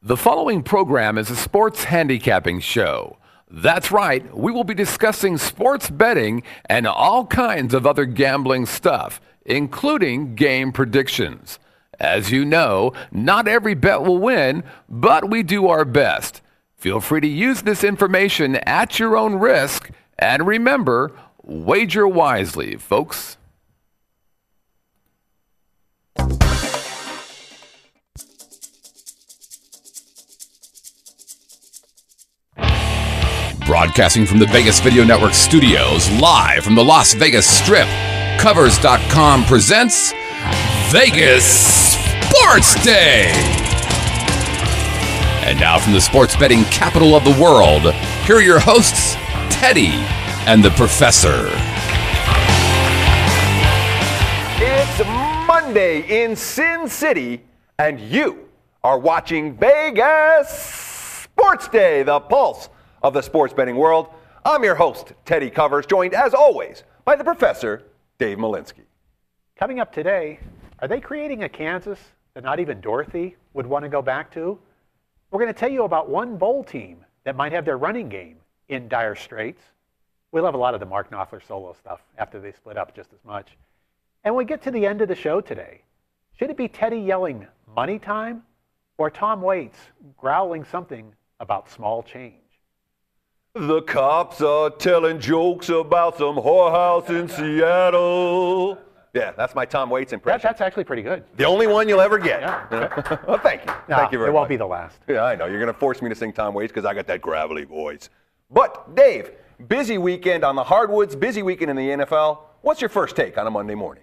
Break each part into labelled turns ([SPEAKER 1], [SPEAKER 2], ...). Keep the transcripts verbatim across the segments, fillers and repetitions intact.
[SPEAKER 1] The following program is a sports handicapping show. That's right, we will be discussing sports betting and all kinds of other gambling stuff, including game predictions. As you know, not every bet will win, but we do our best. Feel free to use this information at your own risk, and remember, wager wisely, folks. Broadcasting from the Vegas Video Network studios, live from the Las Vegas Strip, Covers dot com presents Vegas Sports Day. And now from the sports betting capital of the world, here are your hosts, Teddy and the Professor.
[SPEAKER 2] It's Monday in Sin City, and you are watching Vegas Sports Day, the pulse of the sports betting world. I'm your host, Teddy Covers, joined as always by the Professor, Dave Malinsky.
[SPEAKER 3] Coming up today, are they creating a Kansas that not even Dorothy would want to go back to? We're going to tell you about one bowl team that might have their running game in dire straits. We'll have a lot of the Mark Knopfler solo stuff after they split up just as much. And when we get to the end of the show today, should it be Teddy yelling money time or Tom Waits growling something about small change?
[SPEAKER 2] The cops are telling jokes about some whorehouse in Seattle. Yeah, that's my Tom Waits impression.
[SPEAKER 3] That, that's actually pretty good.
[SPEAKER 2] The only one you'll ever get.
[SPEAKER 3] Yeah.
[SPEAKER 2] Well, thank you.
[SPEAKER 3] No,
[SPEAKER 2] thank you very much.
[SPEAKER 3] it won't be the last.
[SPEAKER 2] Yeah, I know. You're going to force me to sing Tom Waits because I got that gravelly voice. But, Dave, busy weekend on the hardwoods, busy weekend in the N F L. What's your first take on a Monday morning?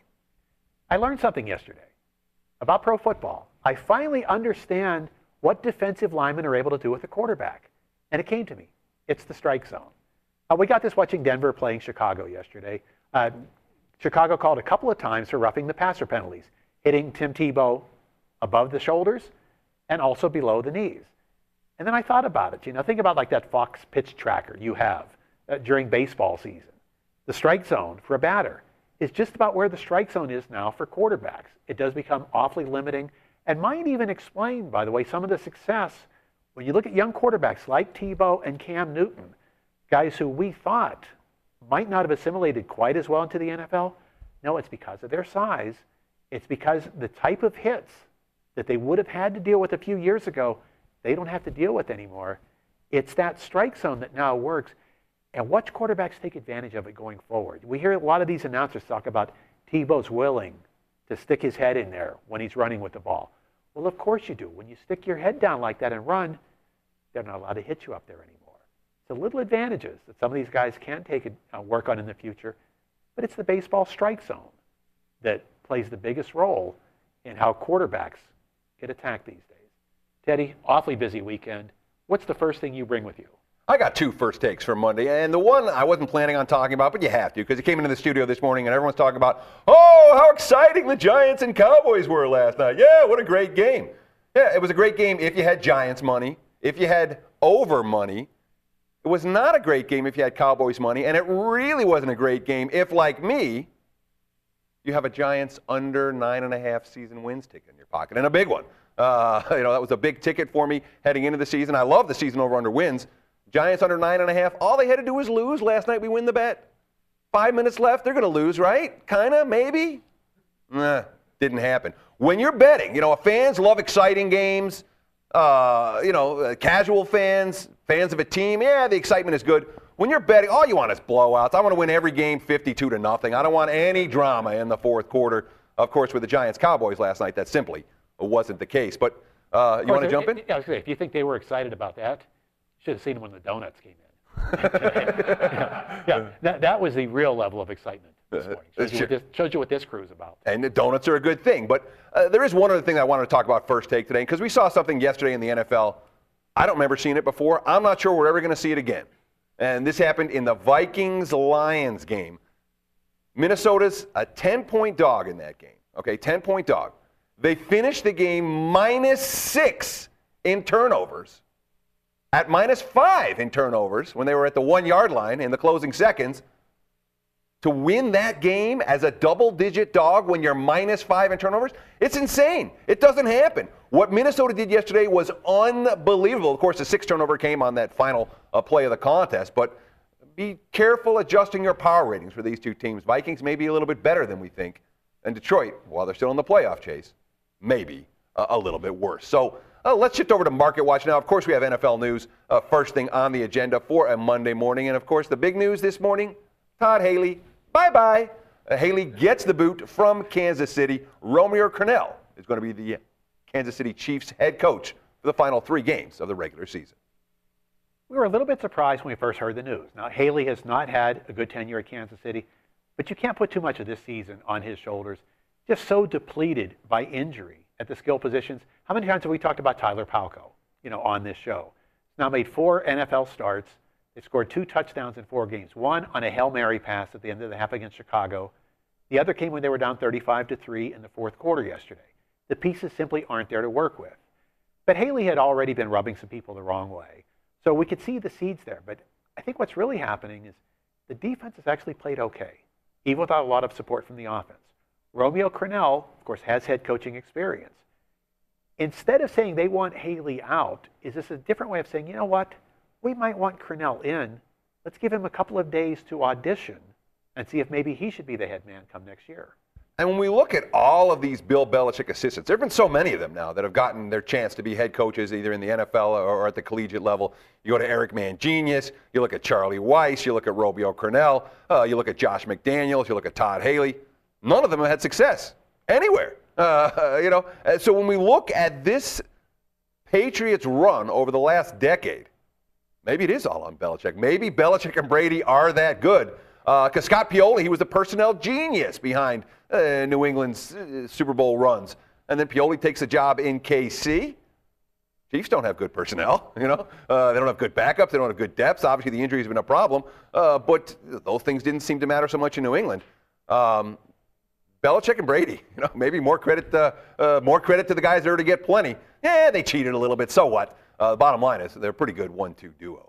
[SPEAKER 3] I learned something yesterday about pro football. I finally understand what defensive linemen are able to do with a quarterback. And it came to me. It's the strike zone. Uh, we got this watching Denver playing Chicago yesterday. Uh, Chicago called a couple of times for roughing the passer penalties, hitting Tim Tebow above the shoulders and also below the knees. And then I thought about it. You know, think about like that Fox pitch tracker you have uh, during baseball season. The strike zone for a batter is just about where the strike zone is now for quarterbacks. It does become awfully limiting and might even explain, by the way, some of the success when you look at young quarterbacks like Tebow and Cam Newton, guys who we thought might not have assimilated quite as well into the N F L. No, it's because of their size. It's because the type of hits that they would have had to deal with a few years ago, they don't have to deal with anymore. It's that strike zone that now works. And watch quarterbacks take advantage of it going forward. We hear a lot of these announcers talk about Tebow's willing to stick his head in there when he's running with the ball. Well, of course you do. When you stick your head down like that and run, they're not allowed to hit you up there anymore. So little advantages that some of these guys can take and uh, work on in the future, but it's the baseball strike zone that plays the biggest role in how quarterbacks get attacked these days. Teddy, awfully busy weekend. What's the first thing you bring with you?
[SPEAKER 2] I got two first takes for Monday, and the one I wasn't planning on talking about, but you have to, because you came into the studio this morning and everyone's talking about, oh, how exciting the Giants and Cowboys were last night. Yeah, what a great game. Yeah, it was a great game if you had Giants money, if you had over money. It was not a great game if you had Cowboys money, and it really wasn't a great game if, like me, you have a Giants under nine and a half season wins ticket in your pocket, and a big one. Uh, you know, that was a big ticket for me heading into the season. I love the season over under wins. Giants under nine and a half. All they had to do was lose. Last night we win the bet. Five minutes left. They're going to lose, right? Kind of, maybe. Nah, didn't happen. When you're betting, you know, fans love exciting games. Uh, you know, uh, casual fans, fans of a team. Yeah, the excitement is good. When you're betting, all you want is blowouts. I want to win every game fifty-two to nothing. I don't want any drama in the fourth quarter. Of course, with the Giants Cowboys last night, that simply wasn't the case. But uh, you want to jump in?
[SPEAKER 3] Yeah, if you think they were excited about that, should have seen them when the donuts came in. yeah, yeah that, that was the real level of excitement this morning. Shows you, what this, shows you what this crew is about.
[SPEAKER 2] And the donuts are a good thing. But uh, there is one other thing I wanted to talk about first take today, because we saw something yesterday in the N F L. I don't remember seeing it before. I'm not sure we're ever going to see it again. And this happened in the Vikings-Lions game. Minnesota's a ten-point dog in that game. Okay, ten-point dog. They finished the game minus six in turnovers. At minus five in turnovers when they were at the one-yard line in the closing seconds. to win that game as a double-digit dog when you're minus five in turnovers? It's insane. It doesn't happen. What Minnesota did yesterday was unbelievable. Of course, the sixth turnover came on that final uh, play of the contest, but be careful adjusting your power ratings for these two teams. Vikings may be a little bit better than we think, and Detroit, while they're still in the playoff chase, maybe uh, a little bit worse. So uh, let's shift over to Market Watch now. Of course, we have N F L news uh, first thing on the agenda for a Monday morning, and of course, the big news this morning, Todd Haley, bye-bye. Uh, Haley gets the boot from Kansas City. Romeo Crennel is going to be the Kansas City Chiefs head coach for the final three games of the regular season.
[SPEAKER 3] We were a little bit surprised when we first heard the news. Now, Haley has not had a good tenure at Kansas City, but you can't put too much of this season on his shoulders. Just so depleted by injury at the skill positions. How many times have we talked about Tyler Palko, you know, on this show? He's now made four N F L starts. They scored two touchdowns in four games. One on a Hail Mary pass at the end of the half against Chicago. The other came when they were down thirty-five to three in the fourth quarter yesterday. The pieces simply aren't there to work with. But Haley had already been rubbing some people the wrong way. So we could see the seeds there. But I think what's really happening is the defense has actually played okay, even without a lot of support from the offense. Romeo Crennel, of course, has head coaching experience. Instead of saying they want Haley out, is this a different way of saying, you know what, we might want Crennel in. Let's give him a couple of days to audition and see if maybe he should be the head man come next year.
[SPEAKER 2] And when we look at all of these Bill Belichick assistants, there have been so many of them now that have gotten their chance to be head coaches either in the N F L or at the collegiate level. You go to Eric Mangenius, you look at Charlie Weiss, you look at Romeo Crennel, uh, you look at Josh McDaniels, you look at Todd Haley. None of them have had success anywhere. Uh, you know, so when we look at this Patriots run over the last decade, maybe it is all on Belichick. Maybe Belichick and Brady are that good. Because uh, Scott Pioli, he was the personnel genius behind uh, New England's uh, Super Bowl runs. And then Pioli takes a job in K C. Chiefs don't have good personnel, you know. Uh, they don't have good backups. They don't have good depths. Obviously, the injury has been a problem. Uh, but those things didn't seem to matter so much in New England. Um, Belichick and Brady, you know, maybe more credit, uh, uh, more credit to the guys there to get plenty. Yeah, they cheated a little bit. So what? Uh, the bottom line is they're a pretty good one two duo.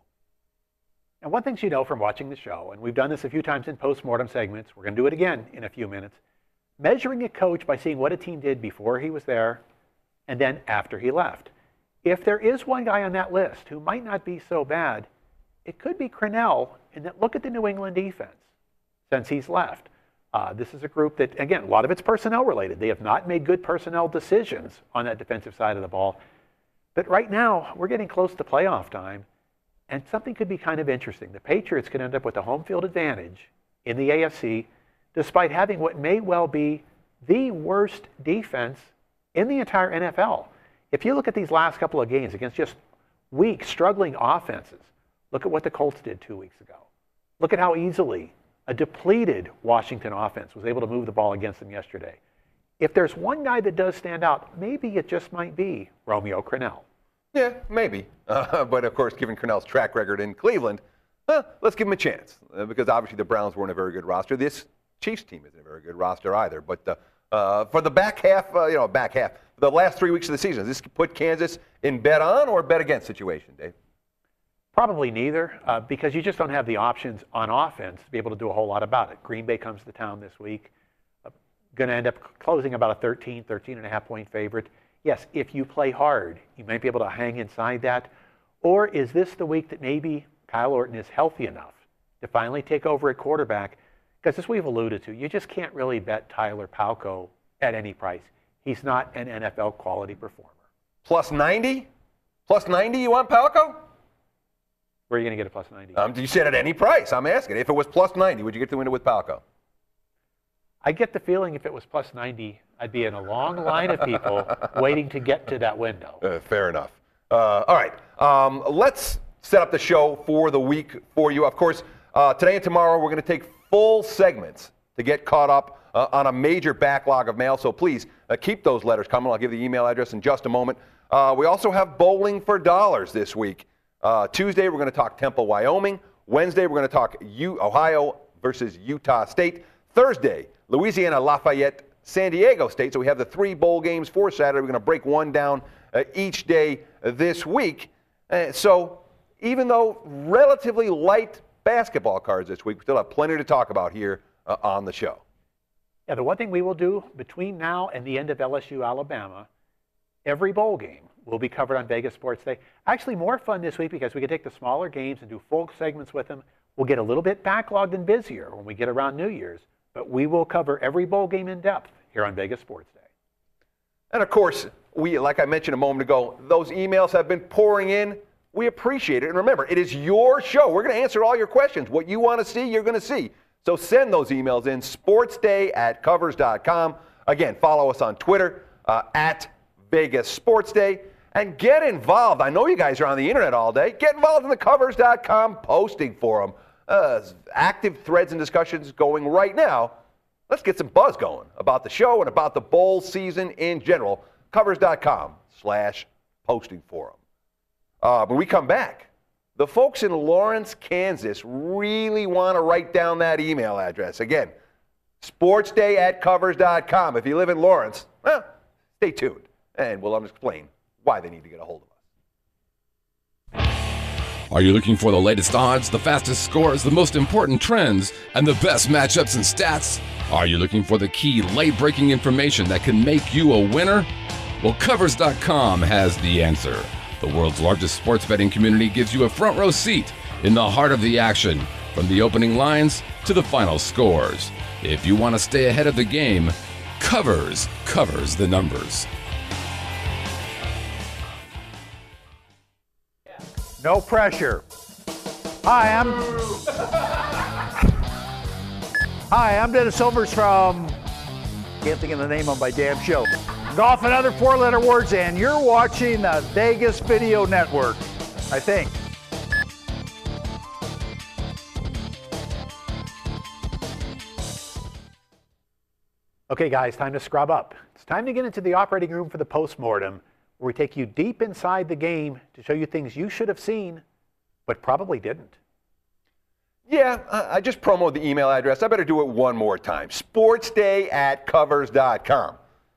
[SPEAKER 3] And one thing you know from watching the show, and we've done this a few times in post-mortem segments, we're going to do it again in a few minutes, measuring a coach by seeing what a team did before he was there and then after he left. If there is one guy on that list who might not be so bad, it could be Crennel, and that look at the New England defense since he's left. Uh, this is a group that, again, a lot of it's personnel related. They have not made good personnel decisions on that defensive side of the ball. But right now, we're getting close to playoff time, and something could be kind of interesting. The Patriots could end up with a home field advantage in the A F C, despite having what may well be the worst defense in the entire N F L. If you look at these last couple of games against just weak, struggling offenses, look at what the Colts did two weeks ago. Look at how easily a depleted Washington offense was able to move the ball against them yesterday. If there's one guy that does stand out, maybe it just might be Romeo Crennel.
[SPEAKER 2] Yeah, maybe. Uh, but, of course, given Crennel's track record in Cleveland, uh, let's give him a chance. Uh, because, obviously, the Browns weren't a very good roster. This Chiefs team isn't a very good roster either. But uh, uh, for the back half, uh, you know, back half, the last three weeks of the season, does this put Kansas in bet on or bet against situation, Dave?
[SPEAKER 3] Probably neither, uh, because you just don't have the options on offense to be able to do a whole lot about it. Green Bay comes to town this week. Uh, going to end up closing about a thirteen, thirteen and a half point favorite. Yes, if you play hard, you might be able to hang inside that. Or is this the week that maybe Kyle Orton is healthy enough to finally take over at quarterback? Because as we've alluded to, you just can't really bet Tyler Palko at any price. He's not an N F L quality performer.
[SPEAKER 2] Plus ninety? Plus ninety you want Palko?
[SPEAKER 3] Where are you going to get a plus ninety?
[SPEAKER 2] Um, you said at any price. I'm asking. If it was plus ninety, would you get the winner with Palko?
[SPEAKER 3] I get the feeling if it was plus ninety, I'd be in a long line of people waiting to get to that window.
[SPEAKER 2] Uh, fair enough. Uh, all right. Um, let's set up the show for the week for you. Of course, uh, today and tomorrow we're going to take full segments to get caught up uh, on a major backlog of mail. So please uh, keep those letters coming. I'll give the email address in just a moment. Uh, we also have Bowling for Dollars this week. Uh, Tuesday, we're going to talk Temple, Wyoming. Wednesday, we're going to talk U- Ohio versus Utah State. Thursday, Louisiana, Lafayette, San Diego State. So we have the three bowl games for Saturday. We're going to break one down uh, each day uh, this week. Uh, so even though relatively light basketball cards this week, we still have plenty to talk about here uh, on the show.
[SPEAKER 3] Yeah, the one thing we will do between now and the end of L S U Alabama, every bowl game will be covered on Vegas Sports Day. Actually, more fun this week because we can take the smaller games and do full segments with them. We'll get a little bit backlogged and busier when we get around New Year's, but we will cover every bowl game in depth here on Vegas Sports Day.
[SPEAKER 2] And of course, we, like I mentioned a moment ago, those emails have been pouring in. We appreciate it. And remember, it is your show. We're going to answer all your questions. What you want to see, you're going to see. So send those emails in, sportsday at covers dot com. Again, follow us on Twitter, uh, at Vegas Sports Day, and get involved. I know you guys are on the internet all day. Get involved in the covers dot com posting forum. Uh, active threads and discussions going right now. Let's get some buzz going about the show and about the bowl season in general. covers dot com slash posting forum. Uh, when we come back, the folks in Lawrence, Kansas really want to write down that email address. Again, sportsday at covers dot com. If you live in Lawrence, well, stay tuned, and we'll explain why they need to get a hold of us.
[SPEAKER 1] Are you looking for the latest odds, the fastest scores, the most important trends, and the best matchups and stats? Are you looking for the key late-breaking information that can make you a winner? Well, covers dot com has the answer. The world's largest sports betting community gives you a front row seat in the heart of the action, from the opening lines to the final scores. If you want to stay ahead of the game, Covers covers the numbers.
[SPEAKER 4] No pressure. Hi, I'm Hi, I'm Dennis Silvers from, can't think of the name of my damn show, Golf and Other Four-Letter Words, and you're watching the Vegas Video Network, I think.
[SPEAKER 3] Okay, guys, time to scrub up. It's time to get into the operating room for the postmortem, where we take you deep inside the game to show you things you should have seen, but probably didn't.
[SPEAKER 2] Yeah, I just promoted the email address. I better do it one more time. sportsday at covers dot com.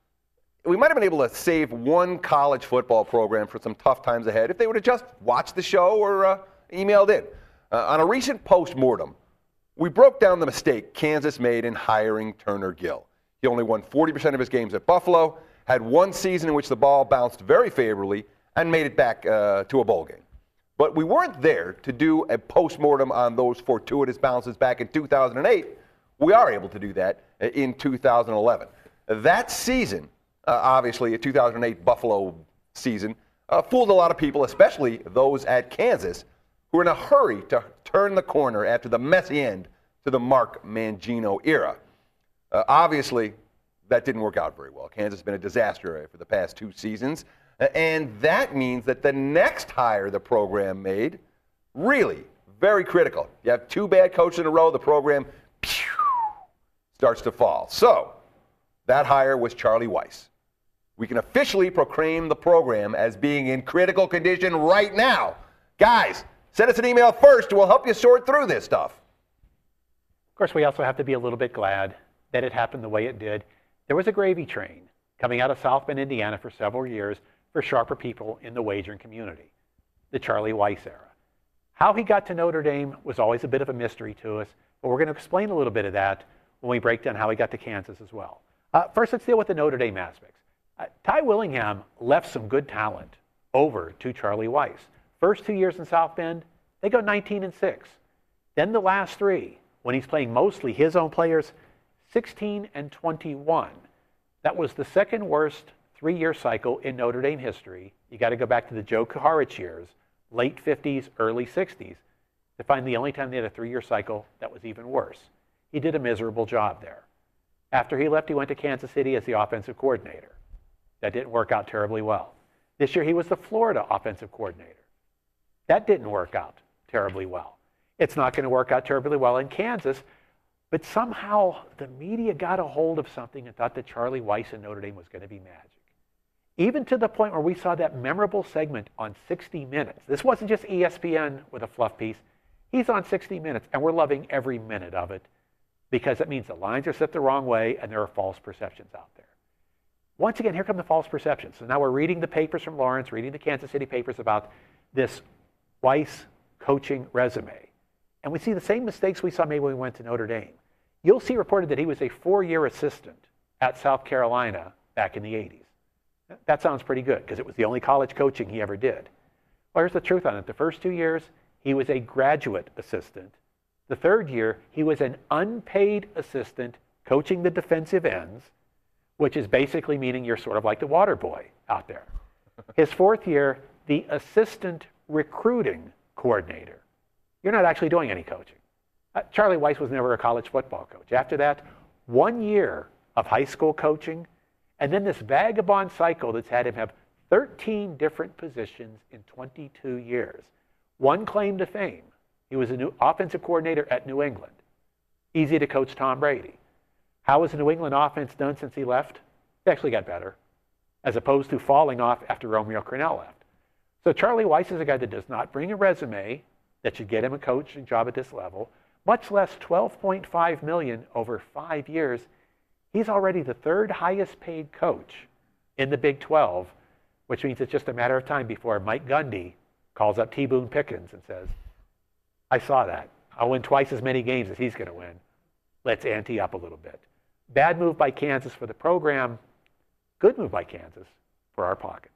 [SPEAKER 2] We might have been able to save one college football program for some tough times ahead if they would have just watched the show or uh, emailed in. Uh, on a recent postmortem, we broke down the mistake Kansas made in hiring Turner Gill. He only won forty percent of his games at Buffalo, had one season in which the ball bounced very favorably, and made it back uh, to a bowl game. But we weren't there to do a postmortem on those fortuitous bounces back in two thousand eight. We are able to do that in two thousand eleven. That season, uh, obviously a two thousand eight Buffalo season, uh, fooled a lot of people, especially those at Kansas, who were in a hurry to turn the corner after the messy end to the Mark Mangino era. Uh, obviously, that didn't work out very well. Kansas has been a disaster for the past two seasons. And that means that the next hire the program made, really very critical. You have two bad coaches in a row, the program pew, starts to fall. So that hire was Charlie Weis. We can officially proclaim the program as being in critical condition right now. Guys, send us an email first. We'll help you sort through this stuff.
[SPEAKER 3] Of course, we also have to be a little bit glad that it happened the way it did. There was a gravy train coming out of South Bend, Indiana for several years for sharper people in the wagering community, the Charlie Weis era. How he got to Notre Dame was always a bit of a mystery to us, but we're going to explain a little bit of that when we break down how he got to Kansas as well. Uh, first, let's deal with the Notre Dame aspects. Uh, Ty Willingham left some good talent over to Charlie Weis. First two years in South Bend, they go nineteen and six. Then the last three, when he's playing mostly his own players, sixteen and twenty-one. That was the second worst three-year cycle in Notre Dame history. You got to go back to the Joe Kuharich years, late fifties, early sixties, to find the only time they had a three-year cycle that was even worse. He did a miserable job there. After he left, he went to Kansas City as the offensive coordinator. That didn't work out terribly well. This year, he was the Florida offensive coordinator. That didn't work out terribly well. It's not going to work out terribly well in Kansas, but somehow the media got a hold of something and thought that Charlie Weis in Notre Dame was going to be magic. Even to the point where we saw that memorable segment on sixty minutes. This wasn't just E S P N with a fluff piece. He's on sixty minutes, and we're loving every minute of it because it means the lines are set the wrong way and there are false perceptions out there. Once again, here come the false perceptions. So now we're reading the papers from Lawrence, reading the Kansas City papers about this Weis coaching resume. And we see the same mistakes we saw maybe when we went to Notre Dame. you'll see reported that he was a four-year assistant at South Carolina back in the eighties. That sounds pretty good because it was the only college coaching he ever did. Well, here's the truth on it. The first two years, he was a graduate assistant. The third year, he was an unpaid assistant coaching the defensive ends, which is basically meaning you're sort of like the water boy out there. His fourth year, the assistant recruiting coordinator. You're not actually doing any coaching. Uh, Charlie Weis was never a college football coach. After that, one year of high school coaching, and then this vagabond cycle that's had him have thirteen different positions in twenty-two years. One claim to fame. He was a new offensive coordinator at New England. Easy to coach Tom Brady. How has the New England offense done since he left? They actually got better, as opposed to falling off after Romeo Crennel left. So Charlie Weis is a guy that does not bring a resume that should get him a coaching job at this level, much less twelve point five million dollars over five years. He's already the third highest paid coach in the Big twelve, which means it's just a matter of time before Mike Gundy calls up T. Boone Pickens and says, I saw that. I'll win twice as many games as he's going to win. Let's ante up a little bit. Bad move by Kansas for the program. Good move by Kansas for our pockets.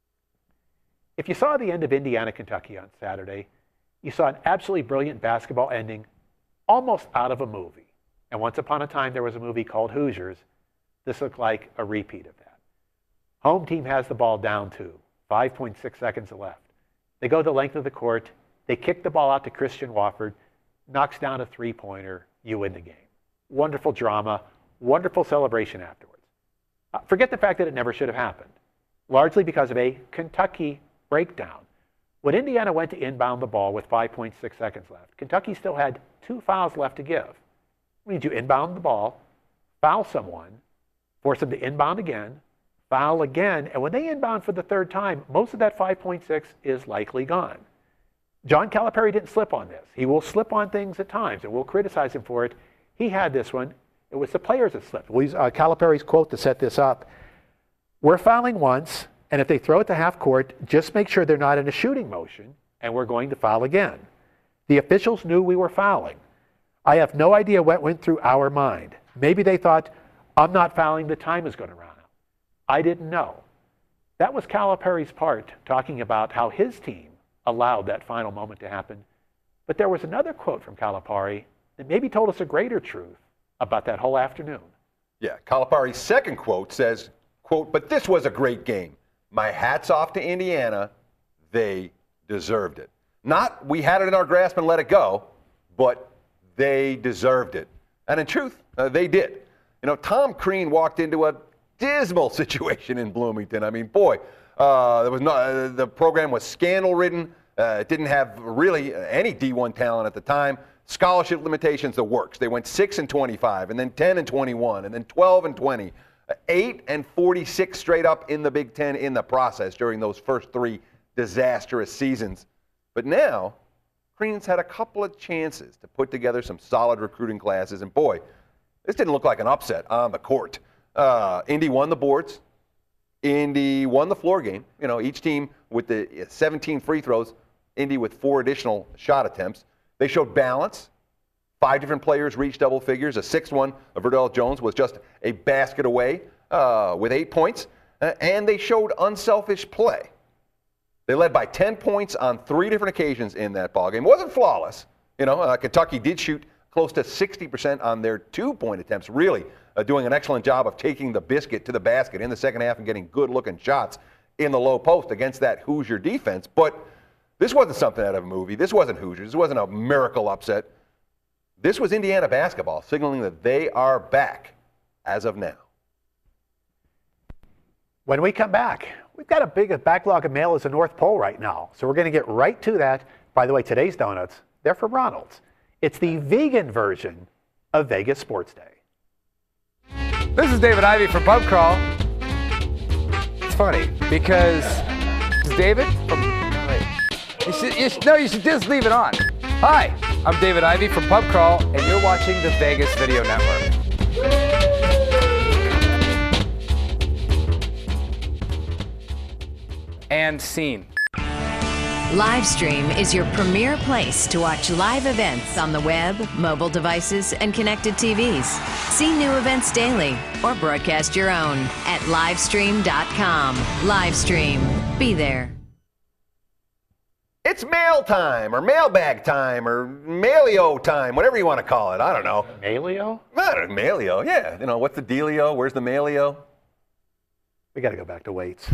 [SPEAKER 3] If you saw the end of Indiana, Kentucky on Saturday, you saw an absolutely brilliant basketball ending almost out of a movie. And once upon a time, there was a movie called Hoosiers. This looked like a repeat of that. Home team has the ball down to five point six seconds left. They go the length of the court. They kick the ball out to Christian Wofford, knocks down a three-pointer. You win the game. Wonderful drama, wonderful celebration afterwards. Uh, forget the fact that it never should have happened, largely because of a Kentucky breakdown. When Indiana went to inbound the ball with five point six seconds left, Kentucky still had two fouls left to give. It means you inbound the ball, foul someone, force them to inbound again, foul again, and when they inbound for the third time, most of that five point six is likely gone. John Calipari didn't slip on this. He will slip on things at times, and we'll criticize him for it. He had this one. It was the players that slipped. We'll use uh, Calipari's quote to set this up. We're fouling once, and if they throw it to half court, just make sure they're not in a shooting motion, and we're going to foul again. The officials knew we were fouling. I have no idea what went through our mind. Maybe they thought, I'm not fouling, the time is going to run out. I didn't know. That was Calipari's part, talking about how his team allowed that final moment to happen. But there was another quote from Calipari that maybe told us a greater truth about that whole afternoon.
[SPEAKER 2] Yeah, Calipari's second quote says, quote, but this was a great game. My hat's off to Indiana. They deserved it. Not we had it in our grasp and let it go, but they deserved it. And in truth, uh, they did. You know, Tom Crean walked into a dismal situation in Bloomington. I mean, boy, uh, there was no, uh, the program was scandal-ridden. Uh, it didn't have really any D one talent at the time. Scholarship limitations, the works. They went six and twenty-five, and then ten and twenty-one, and then twelve and twenty, uh, eight and forty-six straight up in the Big Ten in the process during those first three disastrous seasons. But now, Crean's had a couple of chances to put together some solid recruiting classes, and boy, this didn't look like an upset on the court. Uh, Indy won the boards. Indy won the floor game. You know, each team with the seventeen free throws, Indy with four additional shot attempts. They showed balance. Five different players reached double figures. A sixth one, Verdell Jones, was just a basket away uh, with eight points. Uh, and they showed unselfish play. They led by ten points on three different occasions in that ballgame. It wasn't flawless. You know, uh, Kentucky did shoot close to sixty percent on their two-point attempts, really uh, doing an excellent job of taking the biscuit to the basket in the second half and getting good-looking shots in the low post against that Hoosier defense. But this wasn't something out of a movie. This wasn't Hoosiers. This wasn't a miracle upset. This was Indiana basketball signaling that they are back as of now.
[SPEAKER 3] When we come back, we've got a big backlog of mail as the North Pole right now. So we're going to get right to that. By the way, today's donuts, they're from Ronald's. It's the vegan version of Vegas Sports Day.
[SPEAKER 5] This is David Ivey from Pub Crawl. It's funny because this is David from. Wait, you should, you should, no, you should just leave it on. Hi, I'm David Ivey from Pub Crawl, and you're watching the Vegas Video Network. And scene.
[SPEAKER 6] Livestream is your premier place to watch live events on the web, mobile devices, and connected T Vs. See new events daily or broadcast your own at livestream dot com. Livestream. Be there.
[SPEAKER 2] It's mail time, or mailbag time, or mailio time, whatever you want to call it. I don't know.
[SPEAKER 3] Mailio?
[SPEAKER 2] I don't know, mailio, yeah. You know, what's the dealio? Where's the mailio?
[SPEAKER 3] We got to go back to weights.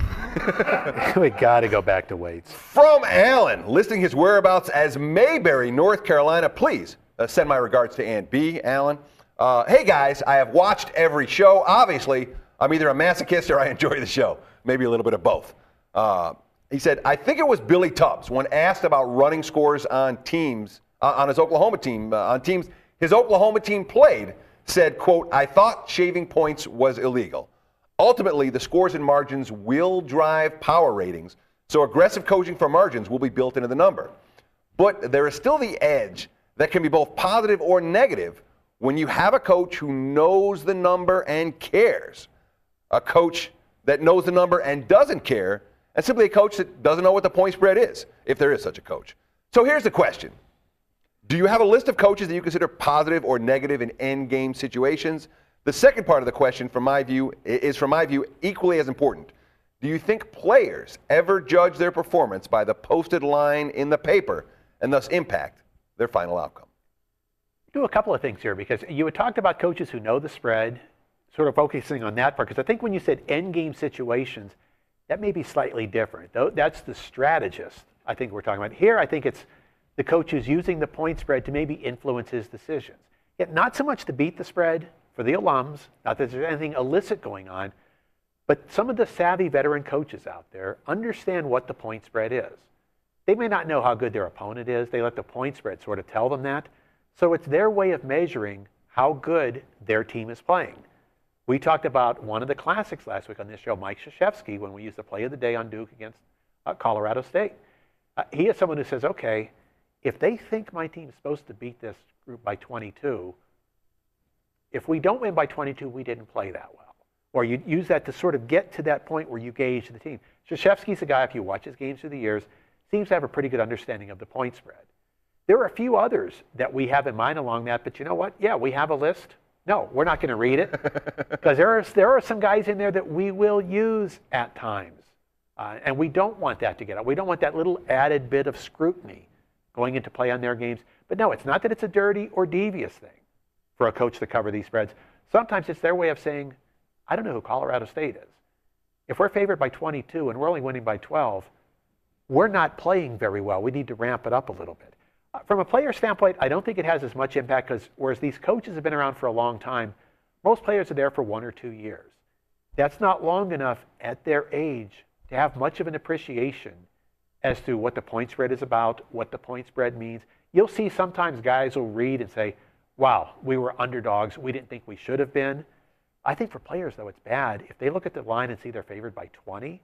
[SPEAKER 3] we got to go back to weights.
[SPEAKER 2] From Alan, listing his whereabouts as Mayberry, North Carolina. Please uh, send my regards to Aunt B, Alan. Uh, hey, guys, I have watched every show. Obviously, I'm either a masochist or I enjoy the show. Maybe a little bit of both. Uh, he said, I think it was Billy Tubbs when asked about running scores on teams, uh, on his Oklahoma team, uh, on teams his Oklahoma team played, said, quote, I thought shaving points was illegal. Ultimately, the scores and margins will drive power ratings, so aggressive coaching for margins will be built into the number. But there is still the edge that can be both positive or negative when you have a coach who knows the number and cares, a coach that knows the number and doesn't care, and simply a coach that doesn't know what the point spread is, if there is such a coach. So here's the question. Do you have a list of coaches that you consider positive or negative in end game situations? The second part of the question, from my view, is from my view equally as important. Do you think players ever judge their performance by the posted line in the paper and thus impact their final outcome?
[SPEAKER 3] Do a couple of things here, because you had talked about coaches who know the spread, sort of focusing on that part, because I think when you said end game situations, that may be slightly different. That's the strategist I think we're talking about. Here, I think it's the coach who's using the point spread to maybe influence his decisions. Yet not so much to beat the spread for the alums, not that there's anything illicit going on, but some of the savvy veteran coaches out there understand what the point spread is. They may not know how good their opponent is. They let the point spread sort of tell them that. So it's their way of measuring how good their team is playing. We talked about one of the classics last week on this show, Mike Krzyzewski, when we used the play of the day on Duke against uh, Colorado State. Uh, he is someone who says, okay, if they think my team is supposed to beat this group by twenty-two, if we don't win by twenty-two, we didn't play that well. Or you use that to sort of get to that point where you gauge the team. Krzyzewski's a guy, if you watch his games through the years, seems to have a pretty good understanding of the point spread. There are a few others that we have in mind along that, but you know what? Yeah, we have a list. No, we're not going to read it, because there are, there are some guys in there that we will use at times. Uh, and we don't want that to get out. We don't want that little added bit of scrutiny going into play on their games. But no, it's not that it's a dirty or devious thing for a coach to cover these spreads. Sometimes it's their way of saying, I don't know who Colorado State is. If we're favored by twenty-two and we're only winning by twelve, we're not playing very well. We need to ramp it up a little bit. Uh, from a player standpoint, I don't think it has as much impact, because whereas these coaches have been around for a long time, most players are there for one or two years. That's not long enough at their age to have much of an appreciation as to what the point spread is about, what the point spread means. You'll see sometimes guys will read and say, wow, we were underdogs. We didn't think we should have been. I think for players, though, it's bad. If they look at the line and see they're favored by twenty,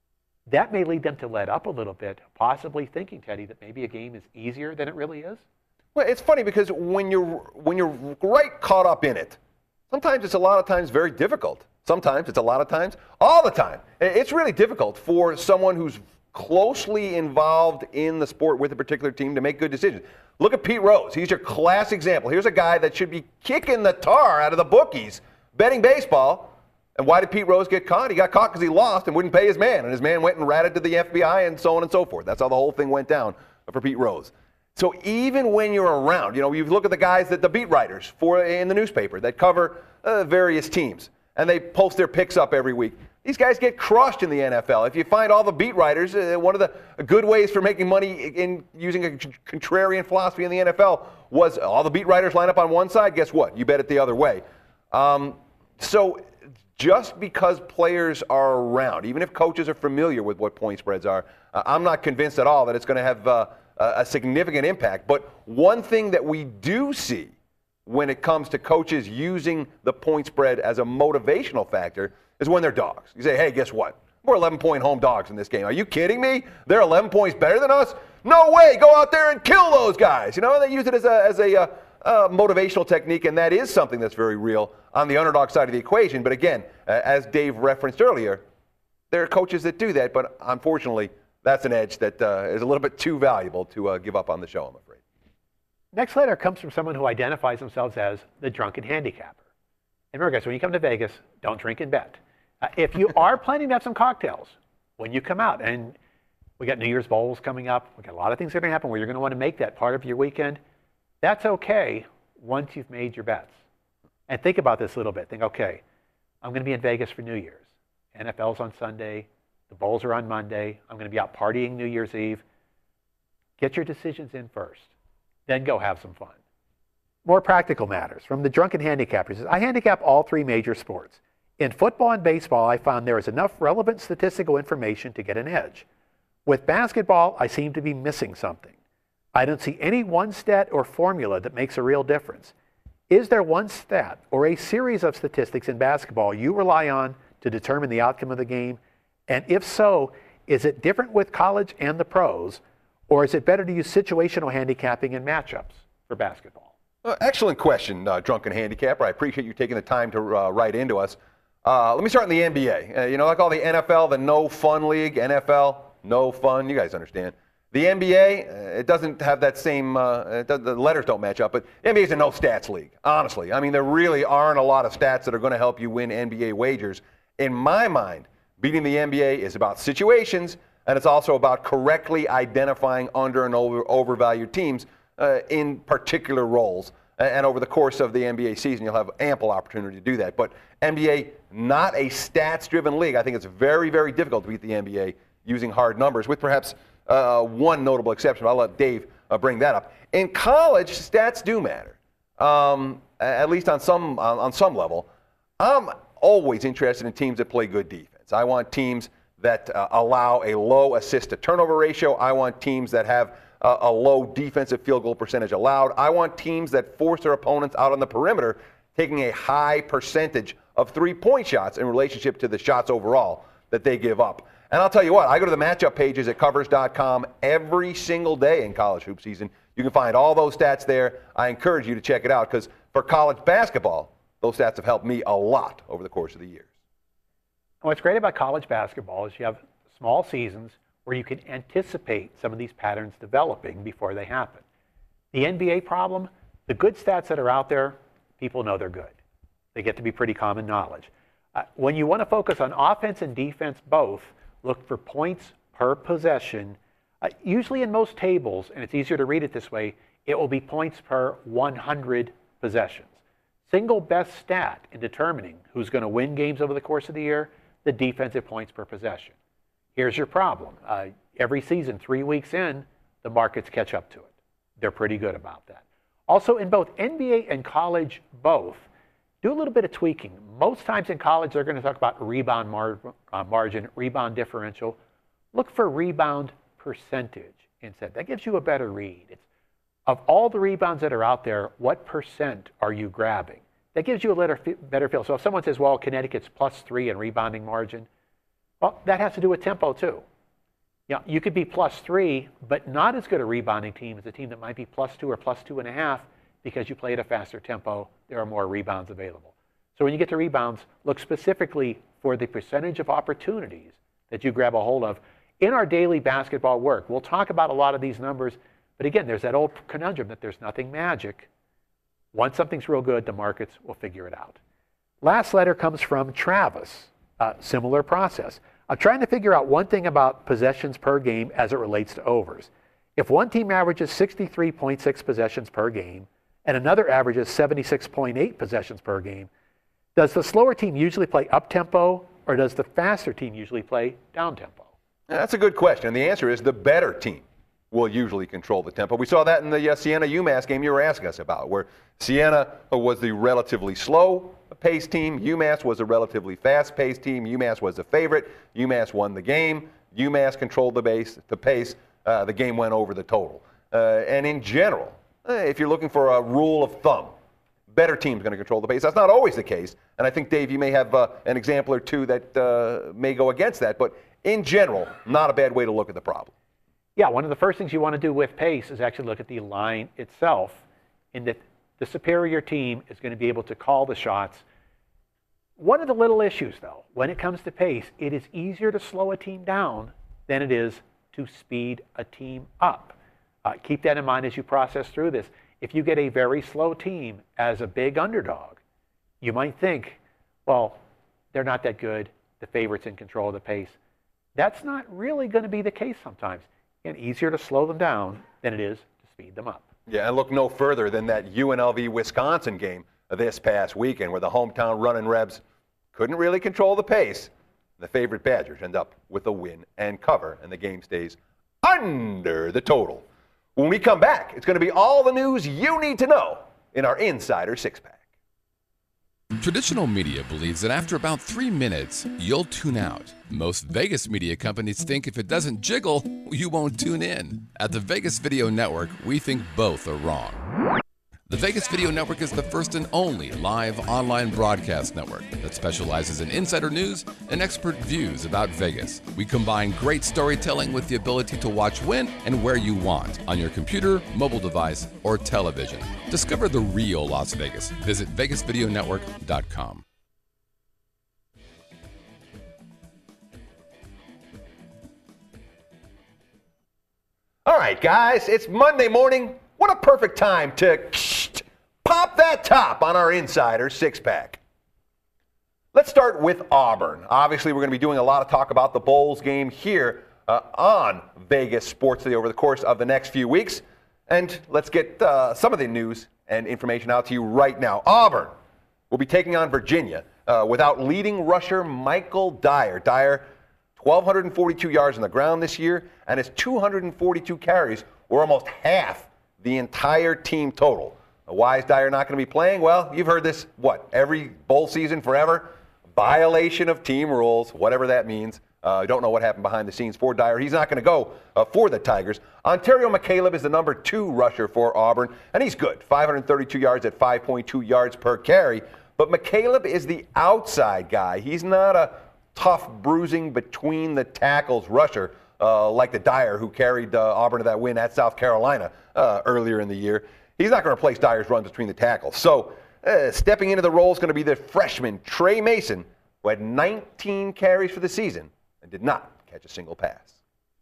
[SPEAKER 3] that may lead them to let up a little bit, possibly thinking, Teddy, that maybe a game is easier than it really is.
[SPEAKER 2] Well, it's funny because when you're when you're right caught up in it, sometimes it's a lot of times very difficult. Sometimes it's a lot of times, all the time. It's really difficult for someone who's closely involved in the sport with a particular team to make good decisions. Look at Pete Rose. He's your class example. Here's a guy that should be kicking the tar out of the bookies betting baseball. And why did Pete Rose get caught? He got caught because he lost and wouldn't pay his man. And his man went and ratted to the F B I and so on and so forth. That's how the whole thing went down for Pete Rose. So even when you're around, you know, you look at the guys that the beat writers for in the newspaper that cover uh, various teams, and they post their picks up every week. These guys get crushed in the N F L. If you find all the beat writers, uh, one of the good ways for making money in using a contrarian philosophy in the N F L was all the beat writers line up on one side. Guess what? You bet it the other way. Um, so just because players are around, even if coaches are familiar with what point spreads are, uh, I'm not convinced at all that it's going to have uh, a significant impact. But one thing that we do see when it comes to coaches using the point spread as a motivational factor is when they're dogs. You say, hey, guess what? We're eleven-point home dogs in this game. Are you kidding me? They're eleven points better than us? No way. Go out there and kill those guys. You know, and they use it as a, as a uh, uh, motivational technique, and that is something that's very real on the underdog side of the equation. But again, uh, as Dave referenced earlier, there are coaches that do that, but unfortunately, that's an edge that uh, is a little bit too valuable to uh, give up on the show, I'm afraid.
[SPEAKER 3] Next letter comes from someone who identifies themselves as the drunken handicapper. And remember, guys, when you come to Vegas, don't drink and bet. Uh, if you are planning to have some cocktails when you come out, and we got New Year's bowls coming up, we got a lot of things that are going to happen where you're going to want to make that part of your weekend, that's okay once you've made your bets. And think about this a little bit. Think, okay, I'm going to be in Vegas for New Year's. N F L's on Sunday. The bowls are on Monday. I'm going to be out partying New Year's Eve. Get your decisions in first. Then go have some fun. More practical matters. From the drunken handicapper, he says, I handicap all three major sports. In football and baseball, I found there is enough relevant statistical information to get an edge. With basketball, I seem to be missing something. I don't see any one stat or formula that makes a real difference. Is there one stat or a series of statistics in basketball you rely on to determine the outcome of the game? And if so, is it different with college and the pros, or is it better to use situational handicapping and matchups for basketball?
[SPEAKER 2] Uh, excellent question, uh, drunken handicapper. I appreciate you taking the time to uh, write into us. Uh, let me start in the N B A. Uh, you know, like all the N F L, the no fun league, N F L, no fun. You guys understand. The N B A, uh, it doesn't have that same, uh, it does, the letters don't match up, but the N B A is a no stats league, honestly. I mean, there really aren't a lot of stats that are going to help you win N B A wagers. In my mind, beating the N B A is about situations, and it's also about correctly identifying under and over overvalued teams uh, in particular roles. And over the course of the N B A season, you'll have ample opportunity to do that. But N B A, not a stats-driven league. I think it's very, very difficult to beat the N B A using hard numbers, with perhaps uh, one notable exception. I'll let Dave uh, bring that up. In college, stats do matter, um, at least on some on, on some level. I'm always interested in teams that play good defense. I want teams that uh, allow a low assist-to-turnover ratio. I want teams that have uh, a low defensive field goal percentage allowed. I want teams that force their opponents out on the perimeter, taking a high percentage of three-point shots in relationship to the shots overall that they give up. And I'll tell you what, I go to the matchup pages at covers dot com every single day in college hoop season. You can find all those stats there. I encourage you to check it out, because for college basketball, those stats have helped me a lot over the course of the years.
[SPEAKER 3] What's great about college basketball is you have small seasons where you can anticipate some of these patterns developing before they happen. The N B A problem, the good stats that are out there, people know they're good. They get to be pretty common knowledge. Uh, when you want to focus on offense and defense both, look for points per possession. Uh, usually in most tables, and it's easier to read it this way, it will be points per one hundred possessions. Single best stat in determining who's going to win games over the course of the year, the defensive points per possession. Here's your problem. Uh, every season, three weeks in, the markets catch up to it. They're pretty good about that. Also, in both N B A and college both, do a little bit of tweaking. Most times in college, they're going to talk about rebound mar- uh, margin, rebound differential. Look for rebound percentage instead. That gives you a better read. It's, of all the rebounds that are out there, what percent are you grabbing? That gives you a better, better feel. So if someone says, well, Connecticut's plus three in rebounding margin, well, that has to do with tempo too. You know, you could be plus three, but not as good a rebounding team as a team that might be plus two or plus two and a half, because you play at a faster tempo, there are more rebounds available. So when you get to rebounds, look specifically for the percentage of opportunities that you grab a hold of. In our daily basketball work, we'll talk about a lot of these numbers, but again, there's that old conundrum that there's nothing magic. Once something's real good, the markets will figure it out. Last letter comes from Travis. Uh, similar process. I'm trying to figure out one thing about possessions per game as it relates to overs. If one team averages sixty-three point six possessions per game, and another averages seventy-six point eight possessions per game, does the slower team usually play up-tempo, or does the faster team usually play down-tempo?
[SPEAKER 2] That's a good question, and the answer is the better team will usually control the tempo. We saw that in the uh, Siena-UMass game you were asking us about, where Siena was the relatively slow-paced team, UMass was a relatively fast-paced team, UMass was the favorite, UMass won the game, UMass controlled the, base, the pace, uh, the game went over the total. Uh, and in general, if you're looking for a rule of thumb, better team's going to control the pace. That's not always the case, and I think, Dave, you may have uh, an example or two that uh, may go against that, but in general, not a bad way to look at the problem.
[SPEAKER 3] Yeah, one of the first things you want to do with pace is actually look at the line itself, in that the superior team is going to be able to call the shots. One of the little issues, though, when it comes to pace, it is easier to slow a team down than it is to speed a team up. Uh, keep that in mind as you process through this. If you get a very slow team as a big underdog, you might think, well, they're not that good. The favorite's in control of the pace. That's not really going to be the case sometimes. And easier to slow them down than it is to speed them up.
[SPEAKER 2] Yeah, and look no further than that U N L V-Wisconsin game this past weekend where the hometown running Rebs couldn't really control the pace. The favorite Badgers end up with a win and cover, and the game stays under the total. When we come back, it's going to be all the news you need to know in our Insider Six-Pack.
[SPEAKER 1] Traditional media believes that after about three minutes, you'll tune out. Most Vegas media companies think if it doesn't jiggle, you won't tune in. At the Vegas Video Network, we think both are wrong. The Vegas Video Network is the first and only live online broadcast network that specializes in insider news and expert views about Vegas. We combine great storytelling with the ability to watch when and where you want on your computer, mobile device, or television. Discover the real Las Vegas. Visit vegas video network dot com.
[SPEAKER 2] All right, guys, it's Monday morning. What a perfect time to pop that top on our Insider Six-Pack. Let's start with Auburn. Obviously, we're going to be doing a lot of talk about the Bowls game here uh, on Vegas Sports Today over the course of the next few weeks. And let's get uh, some of the news and information out to you right now. Auburn will be taking on Virginia uh, without leading rusher Michael Dyer. Dyer, one thousand two hundred forty-two yards on the ground this year, and his two hundred forty-two carries were almost half the entire team total. Why is Dyer not going to be playing? Well, you've heard this, what, every bowl season forever? Violation of team rules, whatever that means. I uh, don't know what happened behind the scenes for Dyer. He's not going to go uh, for the Tigers. Ontario McCaleb is the number two rusher for Auburn, and he's good. five hundred thirty-two yards at five point two yards per carry. But McCaleb is the outside guy. He's not a tough, bruising between the tackles rusher uh, like the Dyer who carried uh, Auburn to that win at South Carolina uh, earlier in the year. He's not going to replace Dyer's runs between the tackles. So uh, stepping into the role is going to be the freshman Trey Mason, who had nineteen carries for the season and did not catch a single pass.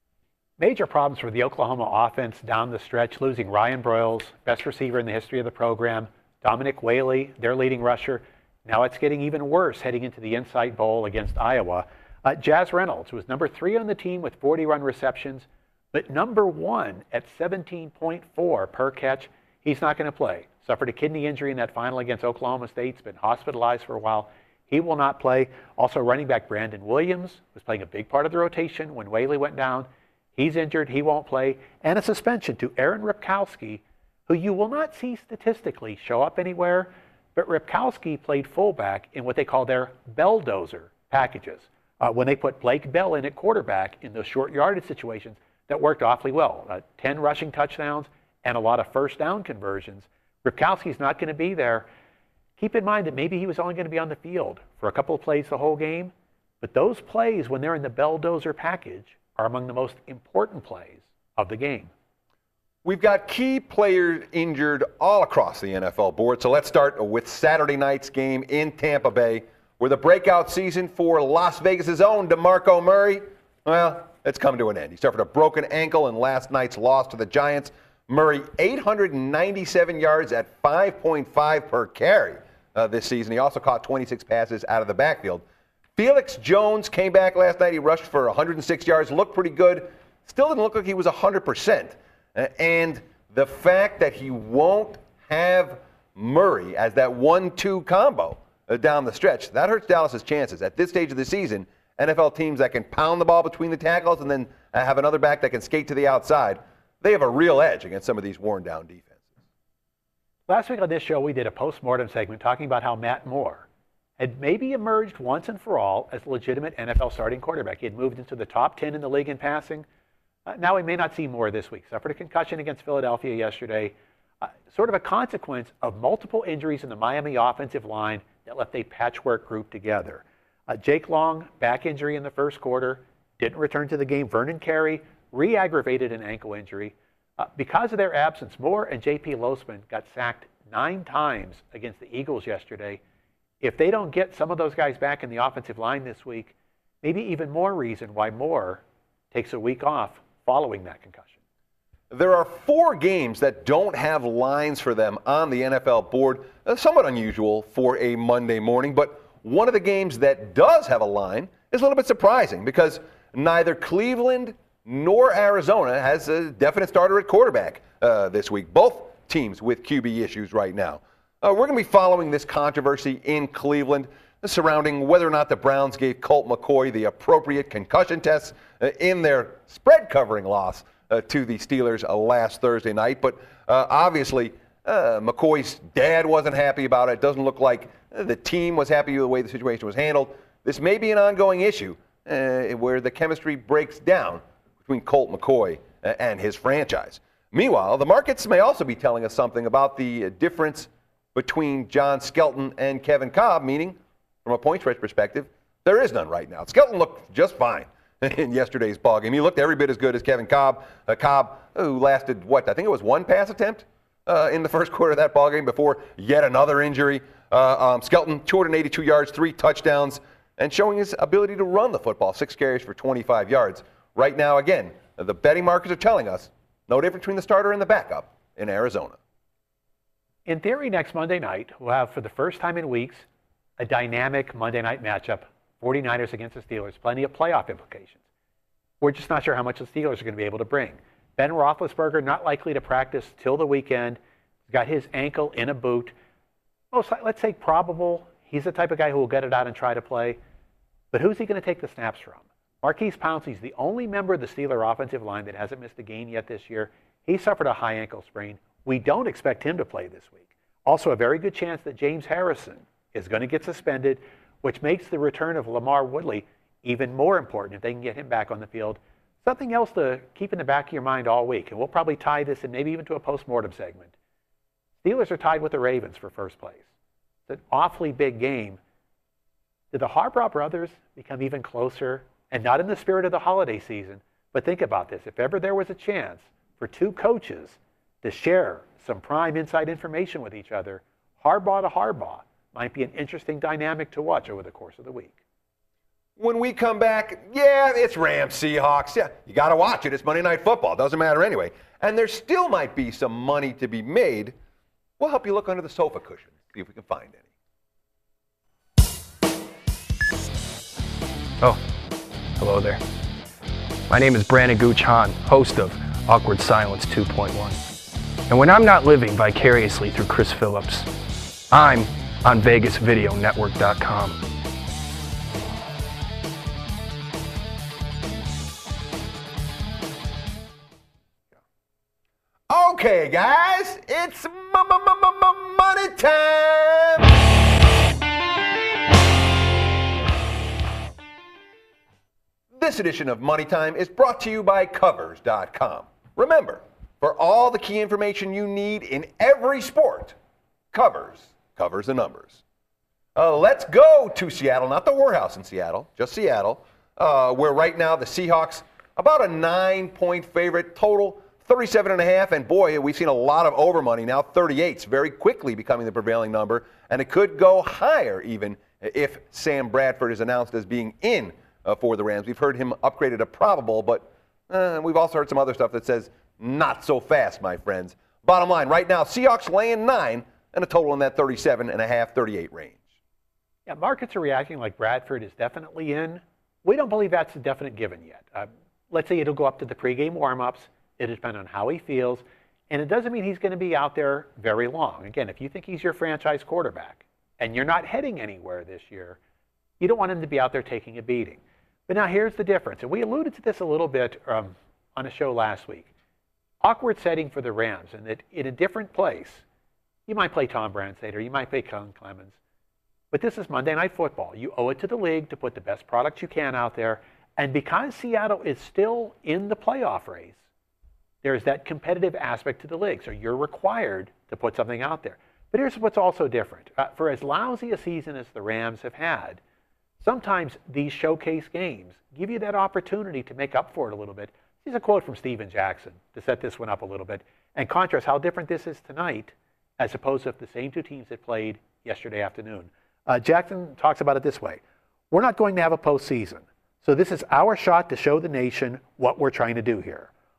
[SPEAKER 3] Major problems for the Oklahoma offense down the stretch, losing Ryan Broyles, best receiver in the history of the program, Dominic Whaley, their leading rusher. Now it's getting even worse heading into the Insight Bowl against Iowa. Uh, Jazz Reynolds was number three on the team with forty run receptions, but number one at seventeen point four per catch. He's not going to play. Suffered a kidney injury in that final against Oklahoma State. He's been hospitalized for a while. He will not play. Also, running back Brandon Williams was playing a big part of the rotation when Whaley went down. He's injured. He won't play. And a suspension to Aaron Ripkowski, who you will not see statistically show up anywhere, but Ripkowski played fullback in what they call their Belldozer packages. Uh, when they put Blake Bell in at quarterback in those short yardage situations, that worked awfully well. Uh, ten rushing touchdowns and a lot of first down conversions. Ripkowski's not going to be there. Keep in mind that maybe he was only going to be on the field for a couple of plays the whole game, but those plays when they're in the Belldozer package are among the most important plays of the game.
[SPEAKER 2] We've got key players injured all across the N F L board, so let's start with Saturday night's game in Tampa Bay, where the breakout season for Las Vegas' own DeMarco Murray, well, it's come to an end. He suffered a broken ankle in last night's loss to the Giants. Murray, eight hundred ninety-seven yards at five point five per carry uh, this season. He also caught twenty-six passes out of the backfield. Felix Jones came back last night. He rushed for one hundred six yards, looked pretty good. Still didn't look like he was one hundred percent. Uh, and the fact that he won't have Murray as that one two combo uh, down the stretch, that hurts Dallas's chances. At this stage of the season, N F L teams that can pound the ball between the tackles and then uh, have another back that can skate to the outside, they have a real edge against some of these worn-down defenses.
[SPEAKER 3] Last week on this show, we did a post-mortem segment talking about how Matt Moore had maybe emerged once and for all as a legitimate N F L starting quarterback. He had moved into the top ten in the league in passing. Uh, now we may not see more this week. Suffered a concussion against Philadelphia yesterday. Uh, sort of a consequence of multiple injuries in the Miami offensive line that left a patchwork group together. Uh, Jake Long, back injury in the first quarter, didn't return to the game. Vernon Carey re-aggravated an ankle injury. Uh, because of their absence, Moore and J P Losman got sacked nine times against the Eagles yesterday. If they don't get some of those guys back in the offensive line this week, maybe even more reason why Moore takes a week off following that concussion.
[SPEAKER 2] There are four games that don't have lines for them on the N F L board. That's somewhat unusual for a Monday morning, but one of the games that does have a line is a little bit surprising because neither Cleveland nor Arizona has a definite starter at quarterback uh, this week. Both teams with Q B issues right now. Uh, we're going to be following this controversy in Cleveland surrounding whether or not the Browns gave Colt McCoy the appropriate concussion tests uh, in their spread covering loss uh, to the Steelers uh, last Thursday night. But uh, obviously, uh, McCoy's dad wasn't happy about it. It doesn't look like uh, the team was happy with the way the situation was handled. This may be an ongoing issue uh, where the chemistry breaks down between Colt McCoy uh, and his franchise. Meanwhile, the markets may also be telling us something about the uh, difference between John Skelton and Kevin Kolb, meaning from a point spread perspective, there is none right now. Skelton looked just fine in yesterday's ballgame. He looked every bit as good as Kevin Kolb. Uh, Kolb, who lasted, what, I think it was one pass attempt uh, in the first quarter of that ballgame before yet another injury. Uh, um, Skelton, two hundred eighty-two yards, three touchdowns, and showing his ability to run the football, six carries for twenty-five yards. Right now, again, the betting markets are telling us no difference between the starter and the backup in Arizona.
[SPEAKER 3] In theory, next Monday night, we'll have, for the first time in weeks, a dynamic Monday night matchup, forty-niners against the Steelers, plenty of playoff implications. We're just not sure how much the Steelers are going to be able to bring. Ben Roethlisberger not likely to practice till the weekend. He's got his ankle in a boot. Most, let's say probable. He's the type of guy who will get it out and try to play. But who's he going to take the snaps from? Marquise Pouncey's the only member of the Steeler offensive line that hasn't missed a game yet this year. He suffered a high ankle sprain. We don't expect him to play this week. Also, a very good chance that James Harrison is going to get suspended, which makes the return of LaMarr Woodley even more important if they can get him back on the field. Something else to keep in the back of your mind all week, and we'll probably tie this in maybe even to a post-mortem segment. Steelers are tied with the Ravens for first place. It's an awfully big game. Did the Harbaugh brothers become even closer? And not in the spirit of the holiday season, but think about this. If ever there was a chance for two coaches to share some prime inside information with each other, Harbaugh to Harbaugh might be an interesting dynamic to watch over the course of the week.
[SPEAKER 2] When we come back, yeah, it's Rams Seahawks. Yeah, you got to watch it. It's Monday Night Football. Doesn't matter anyway. And there still might be some money to be made. We'll help you look under the sofa cushion, see if we can find any.
[SPEAKER 7] Oh, hello there. My name is Brandon Gooch Hahn, host of Awkward Silence two point one. And when I'm not living vicariously through Chris Phillips, I'm on Vegas Video Network dot com.
[SPEAKER 2] Okay, guys, it's money time. This edition of Money Time is brought to you by Covers dot com. Remember, for all the key information you need in every sport, Covers covers the numbers. Uh, let's go to Seattle, not the whorehouse in Seattle, just Seattle, uh, where right now the Seahawks, about a nine-point favorite, total thirty-seven and a half, and boy, we've seen a lot of over money now, thirty-eight's very quickly becoming the prevailing number, and it could go higher even if Sam Bradford is announced as being in uh, for the Rams. We've heard him upgraded to probable, but uh, we've also heard some other stuff that says not so fast, my friends. Bottom line, right now, Seahawks laying nine and a total in that thirty-seven and a half, thirty-eight range.
[SPEAKER 3] Yeah, markets are reacting like Bradford is definitely in. We don't believe that's a definite given yet. Uh, let's say it'll go up to the pregame warm-ups. It depends on how he feels. And it doesn't mean he's going to be out there very long. Again, if you think he's your franchise quarterback and you're not heading anywhere this year, you don't want him to be out there taking a beating. But now here's the difference. And we alluded to this a little bit um, on a show last week. Awkward setting for the Rams, and that in a different place, you might play Tom Brandstater, you might play Colin Clemens. But this is Monday Night Football. You owe it to the league to put the best product you can out there. And because Seattle is still in the playoff race, there's that competitive aspect to the league. So you're required to put something out there. But here's what's also different. Uh, for as lousy a season as the Rams have had, sometimes these showcase games give you that opportunity to make up for it a little bit. Here's a quote from Steven Jackson to set this one up a little bit and contrast how different this is tonight as opposed to if the same two teams had played yesterday afternoon. Uh, Jackson talks about it this way. We're not going to have a postseason. So this is our shot to show the nation what we're trying to do here.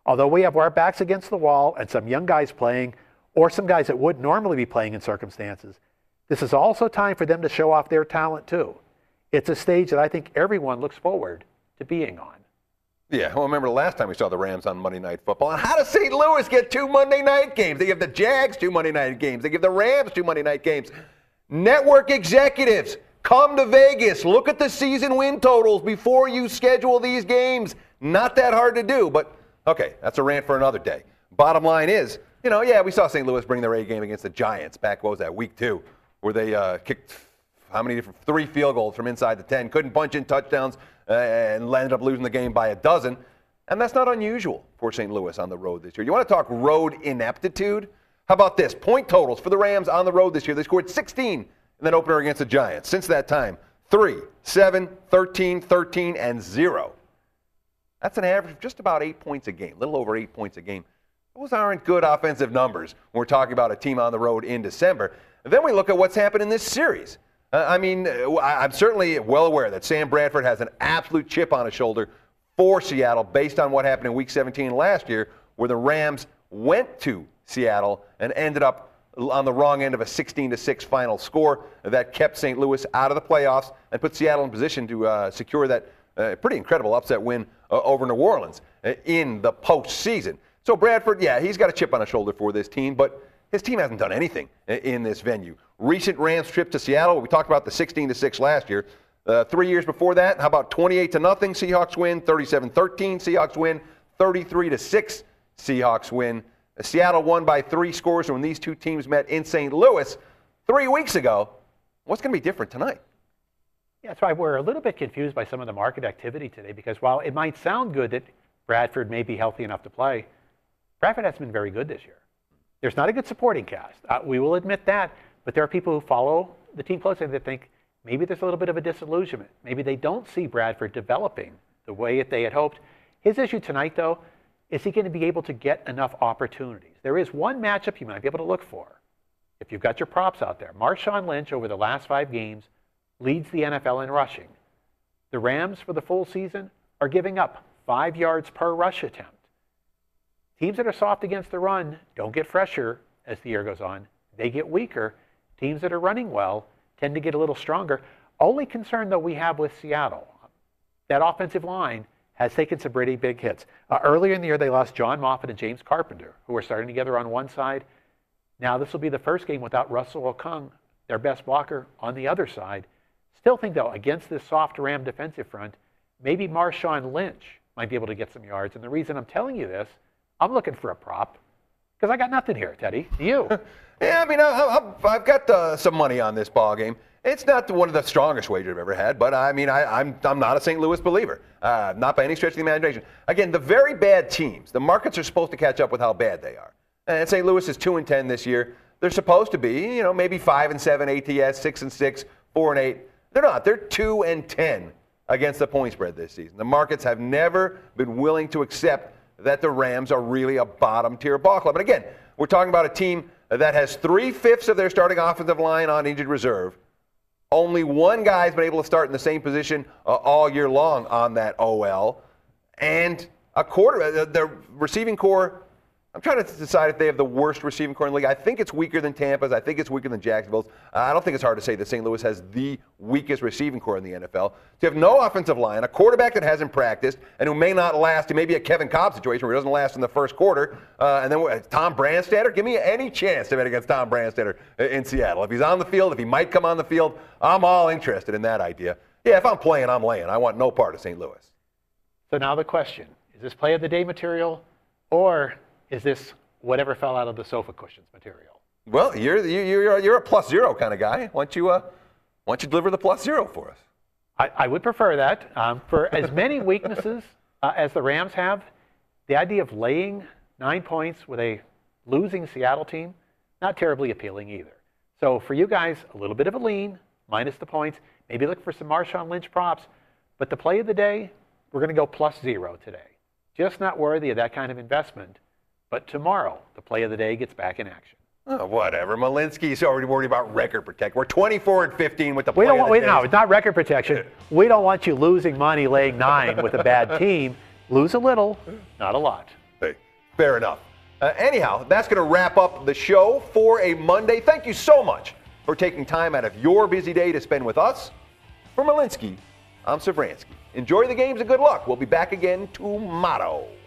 [SPEAKER 3] although we have our backs against the wall and some young guys playing, or some guys that would normally be playing in circumstances, this is also time for them to show off their talent too. It's a stage that I think everyone looks forward to being on.
[SPEAKER 2] Yeah, well, remember the last time we saw the Rams on Monday Night Football. And how does Saint Louis get two Monday night games? They give the Jags two Monday night games. They give the Rams two Monday night games. Network executives, come to Vegas. Look at the season win totals before you schedule these games. Not that hard to do, but okay, that's a rant for another day. Bottom line is, you know, yeah, we saw Saint Louis bring their A game against the Giants back, what was that, week two, where they uh, kicked how many different, three field goals from inside the ten, couldn't punch in touchdowns, uh, and ended up losing the game by a dozen. And that's not unusual for Saint Louis on the road this year. You want to talk road ineptitude? How about this? Point totals for the Rams on the road this year. They scored sixteen in that opener against the Giants. Since that time, three, seven, thirteen, thirteen, and zero. That's an average of just about eight points a game, a little over eight points a game. Those aren't good offensive numbers when we're talking about a team on the road in December. And then we look at what's happened in this series. Uh, I mean, I'm certainly well aware that Sam Bradford has an absolute chip on his shoulder for Seattle based on what happened in Week seventeen last year, where the Rams went to Seattle and ended up on the wrong end of a sixteen to six final score that kept Saint Louis out of the playoffs and put Seattle in position to uh, secure that uh, pretty incredible upset win uh, over New Orleans uh, in the postseason. So Bradford, yeah, he's got a chip on his shoulder for this team, but his team hasn't done anything in this venue. Recent Rams trip to Seattle, we talked about the sixteen to six last year. Uh, three years before that, how about twenty-eight to nothing Seahawks win, thirty-seven thirteen Seahawks win, thirty-three to six Seahawks win. Uh, Seattle won by three scores when these two teams met in Saint Louis three weeks ago. What's going to be different tonight?
[SPEAKER 3] Yeah, that's why we're a little bit confused by some of the market activity today, because while it might sound good that Bradford may be healthy enough to play, Bradford hasn't been very good this year. There's not a good supporting cast. Uh, we will admit that, but there are people who follow the team closely that think maybe there's a little bit of a disillusionment. Maybe they don't see Bradford developing the way that they had hoped. His issue tonight, though, is he going to be able to get enough opportunities? There is one matchup you might be able to look for. If you've got your props out there, Marshawn Lynch over the last five games leads the N F L in rushing. The Rams for the full season are giving up five yards per rush attempt. Teams that are soft against the run don't get fresher as the year goes on. They get weaker. Teams that are running well tend to get a little stronger. Only concern, though, we have with Seattle, that offensive line has taken some pretty big hits. Uh, earlier in the year, they lost John Moffitt and James Carpenter, who were starting together on one side. Now this will be the first game without Russell Okung, their best blocker, on the other side. Still think, though, against this soft Ram defensive front, maybe Marshawn Lynch might be able to get some yards. And the reason I'm telling you this, I'm looking for a prop because I got nothing here, Teddy. You?
[SPEAKER 2] Yeah, I mean, I, I, I've got uh, some money on this ball game. It's not one of the strongest wagers I've ever had, but I mean, I, I'm I'm not a Saint Louis believer, uh, not by any stretch of the imagination. Again, the very bad teams, the markets are supposed to catch up with how bad they are. And Saint Louis is two and ten this year. They're supposed to be, you know, maybe five and seven A T S, six and six, four and eight. They're not. They're two and ten against the point spread this season. The markets have never been willing to accept that the Rams are really a bottom-tier ball club. And again, we're talking about a team that has three-fifths of their starting offensive line on injured reserve. Only one guy's been able to start in the same position uh, all year long on that O L. And a quarter, uh, the receiving core, I'm trying to decide if they have the worst receiving core in the league. I think it's weaker than Tampa's. I think it's weaker than Jacksonville's. Uh, I don't think it's hard to say that Saint Louis has the weakest receiving core in the N F L. So you have no offensive line, a quarterback that hasn't practiced, and who may not last. It may be a Kevin Cobb situation where he doesn't last in the first quarter. Uh, and then uh, Tom Brandstatter, give me any chance to bet against Tom Brandstatter in Seattle. If he's on the field, if he might come on the field, I'm all interested in that idea. Yeah, if I'm playing, I'm laying. I want no part of Saint Louis.
[SPEAKER 3] So now the question, is this play of the day material, or is this whatever fell out of the sofa cushions material?
[SPEAKER 2] Well, you're you, you're you're a plus zero kind of guy. Why don't you uh, why don't you deliver the plus zero for us?
[SPEAKER 3] I, I would prefer that. Um, for as many weaknesses uh, as the Rams have, the idea of laying nine points with a losing Seattle team, not terribly appealing either. So for you guys, a little bit of a lean, minus the points. Maybe look for some Marshawn Lynch props. But the play of the day, we're going to go plus zero today. Just not worthy of that kind of investment. But tomorrow, the play of the day gets back in action.
[SPEAKER 2] Oh, whatever. Malinsky's already worried about record protection. We're twenty-four and fifteen with the play
[SPEAKER 3] we don't
[SPEAKER 2] of
[SPEAKER 3] want,
[SPEAKER 2] the
[SPEAKER 3] wait,
[SPEAKER 2] day.
[SPEAKER 3] No, it's not record protection. We don't want you losing money laying nine with a bad team. Lose a little, not a lot.
[SPEAKER 2] Hey. Fair enough. Uh, anyhow, that's going to wrap up the show for a Monday. Thank you so much for taking time out of your busy day to spend with us. For Malinsky, I'm Savransky. Enjoy the games and good luck. We'll be back again tomorrow.